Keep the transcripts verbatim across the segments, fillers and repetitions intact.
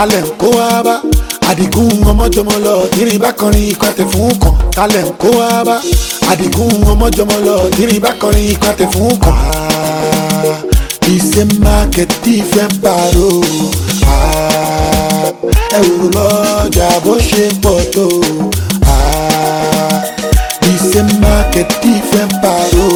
talẹ̀ ń kó wá bá. Àdìgún ọmọjọmọ lọ tírin bá kọrin ikọ̀ àtẹ fún kan. Talẹ̀ ń kó wá bá. Àdìgún ọmọjọmọ lọ tírin bá kọrin ikọ̀ àtẹ fún kan. Ìṣe market different paro. Ẹ wò lọ́jà bó ṣe pọ̀ tó. Ìṣe market different paro.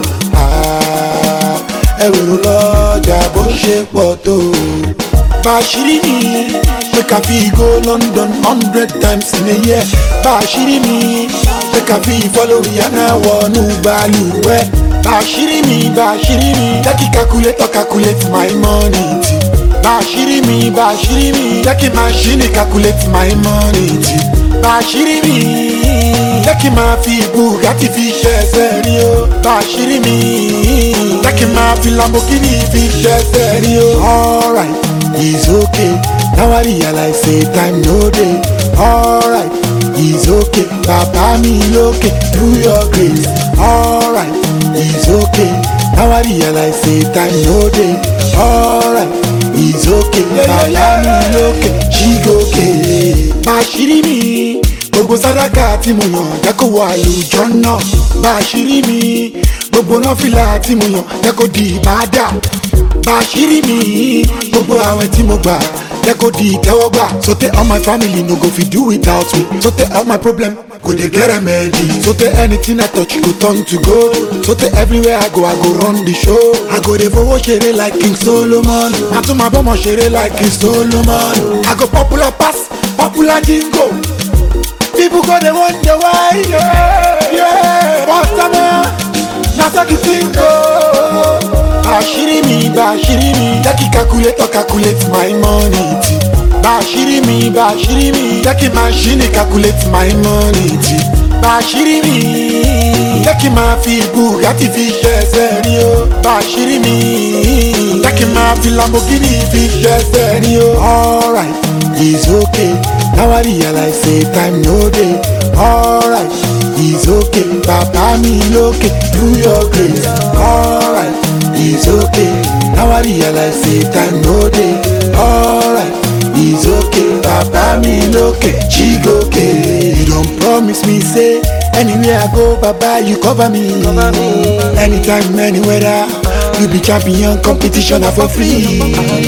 Ẹ wò lọ́jà bó ṣe pọ̀ tó. Bashiri mi, make a fee go London hundred times in a year. Bashiri mi, make a fee follow Rihanna wọnú balùwẹ̀. Bashiri mi, Bashiri mi, jẹ́ kí calculator calculate my money ti. Bashiri mi, Bashiri mi, jẹ́ kí machine calculate my money ti. Bashiri mi, jẹ́ kí máa fi Bugatti fi ṣẹ̀ṣẹ̀ rí o. Bashiri mi, jẹ́ kí máa fi Lamborghini fi ṣẹ̀ṣẹ̀ rí o. Alright. It's okay, now I realize say time no day. Alright, it's okay, Papa me okay, do your grace. Alright, it's okay, now I realize say time no day. Alright, it's okay, Papa me okay, she go okay. Bashiri mi, gbogbo sàdákà tí mo yàn jẹ́ kó wọ àlùjọ náà. Bashiri mi, gbogbo náfìlà tí mo yàn jẹ́ kó di ìbádà. Bashiri mi, gbogbo àwẹ̀ tí mo gbà jẹ́ kó di ìtẹ́wọ́gbà. So tey all my family no go fit do without me. So tey all my problem go dey get remedy. So tey anything I touch go turn to gold. So tey everywhere I go I go run the show. I go dey fowó ṣeré like King Solomon. Ma tún ma bọ́mọ ṣeré like King Solomon. I go popular pass popular jingo. People go dey wonder why. Yeah, yeah. What's the man? Na so the thing go. Bashiri mi, Bashiri mi, jẹ́ kí calculator calculate my money ti. Bashiri mi, Bashiri mi, jẹ́ kí machine calculate my money ti. Bashiri mi, jẹ́ kí máa fi Bugatti fi ṣẹ̀ṣẹ̀ rí o. Bashiri mi, jẹ́ kí máa fi Lamborghini fi ṣẹ̀ṣẹ̀ rí o. Alright, it's okay, now I realize say time no dey. Alright, it's okay, Papa mi lókè, do your grace. Alright. It's okay, now I realize say time no day. Alright, it's okay, Papa me okay, she go okay. You don't promise me say, anywhere I go, Baba you cover me. Cover me. Anytime, anywhere, you be champion, competition for free.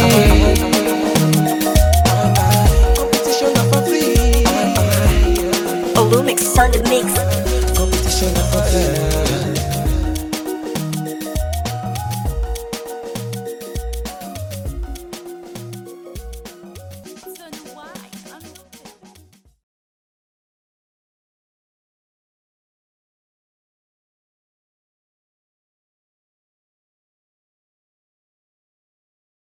Competition for free. Olumix on the mix. Competition for free.